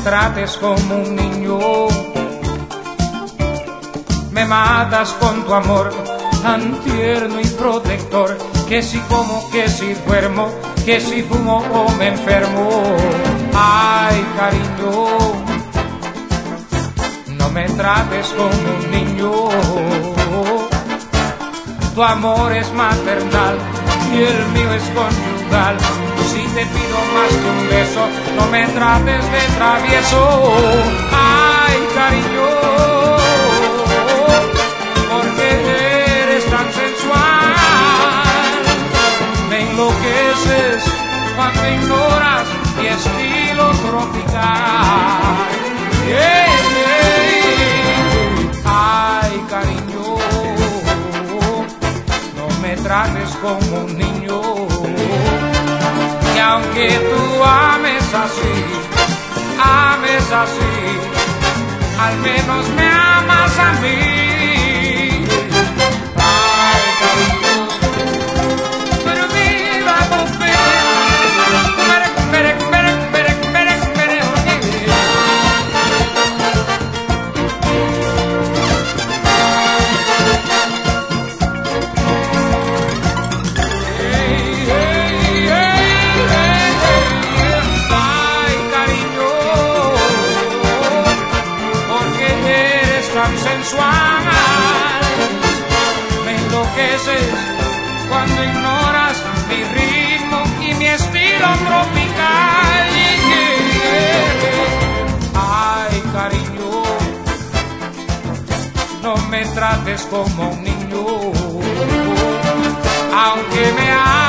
trates como un niño. Me matas con tu amor tan tierno y protector, que si como, que si duermo, que si fumo o me enfermo. Ay, cariño, no me trates como un niño. Tu amor es maternal y el mío es conyugal. Si te pido más que un beso, no me trates de travieso. Ay, cariño, porque eres tan sensual. Me enloqueces cuando ignoras mi estilo tropical. Ay, cariño, no me trates como un niño. Y aunque tú ames así, al menos me amas a mí. Tan sensual, me enloqueces cuando ignoras mi ritmo y mi estilo tropical. Ay, cariño, no me trates como un niño, aunque me